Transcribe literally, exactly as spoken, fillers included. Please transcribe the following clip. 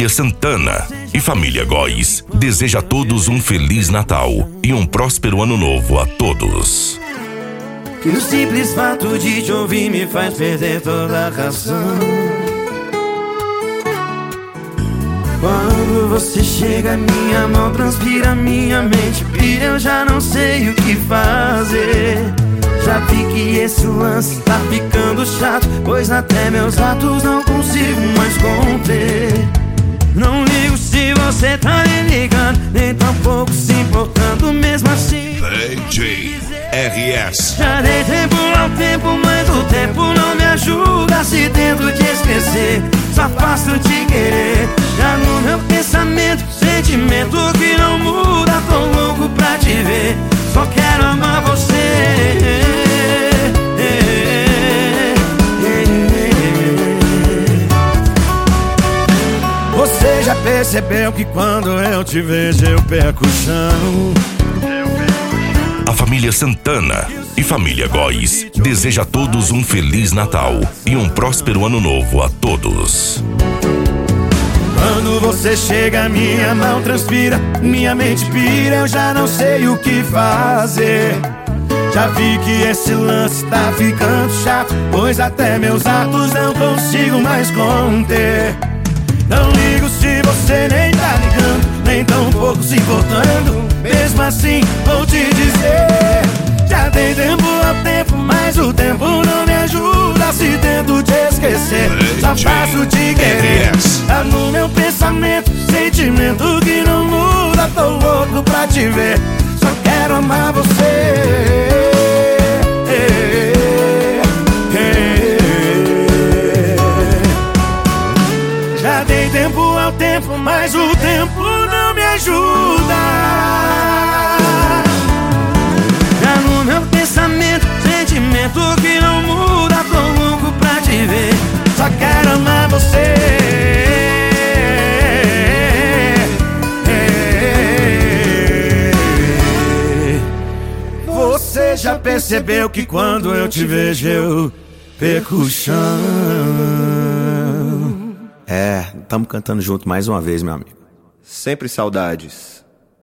Santana e família Góes deseja a todos um Feliz Natal e um próspero Ano Novo a todos. Que o simples fato de te ouvir me faz perder toda a razão. Quando você chega, minha mão transpira, minha mente pira, eu já não sei o que fazer. Já vi que esse lance tá ficando chato, pois até meus atos não consigo mais conter. Não ligo se você tá me ligando, nem tampouco se importando, mesmo assim D J R S. Já dei tempo ao tempo, mas o tempo não me ajuda. Se tento te esquecer, só faço te querer. Já no meu pensamento, sentimento que não muda. Tô louco pra te ver, só quero amar você. Você já percebeu que quando eu te vejo eu perco o chão? A família Santana e família Góes deseja a todos um Feliz Natal e um próspero Ano Novo a todos. Quando você chega, minha mão transpira, minha mente pira, eu já não sei o que fazer. Já vi que esse lance tá ficando chato, pois até meus atos não consigo mais conter. Não ligo se você nem tá ligando, nem tão pouco se importando, mesmo assim vou te dizer. Já dei tempo ao tempo, mas o tempo não me ajuda. Se tento te esquecer, só faço te querer. Tá no meu pensamento, sentimento que não muda. Tô louco pra te ver, só quero amar você. Já dei tempo ao tempo, mas o tempo não me ajuda. Já no meu pensamento, sentimento que não muda. Tô louco pra te ver, só quero amar você. Você já percebeu que quando eu te vejo eu perco o chão? É, tamo cantando junto mais uma vez, meu amigo. Sempre saudades.